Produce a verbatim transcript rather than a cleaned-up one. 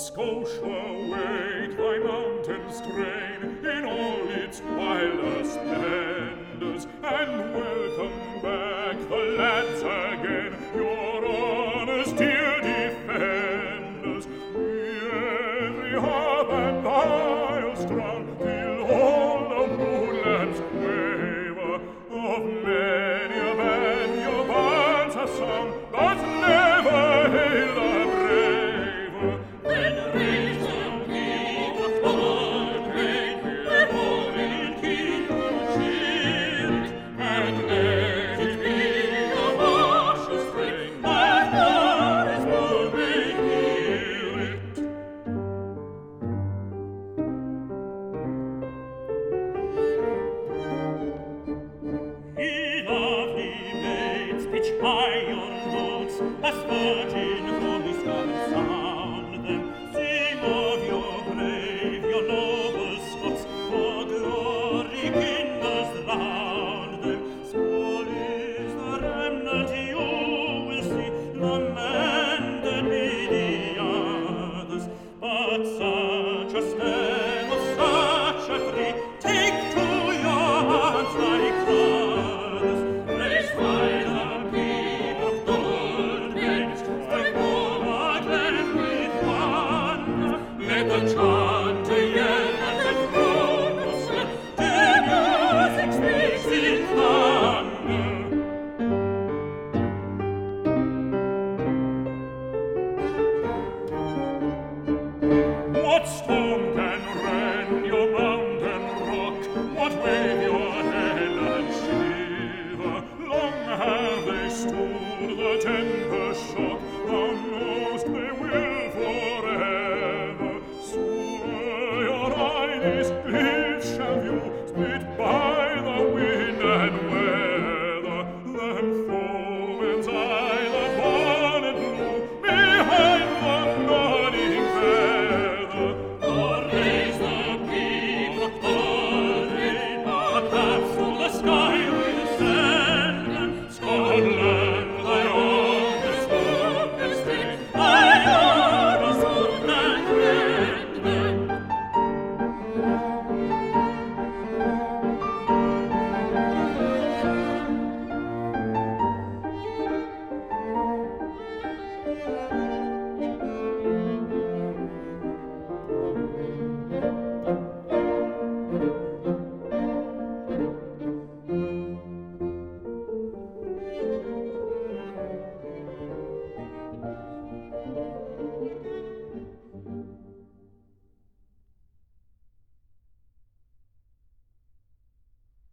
Scotia wait thy mountain strain in all its wildest splendours, and welcome back the lads again, your honour's dear defenders. Be every harp and viol strung, till all the moonlands quaver. Of many a band your bards have sung, but never hail the braver. Then raise the peak of Thalgrave, where Odin King will cheer it, and let it be a martial strain, that Paris will may hear it. Ye lovely maids, pitch high your notes, as virgin from the sky.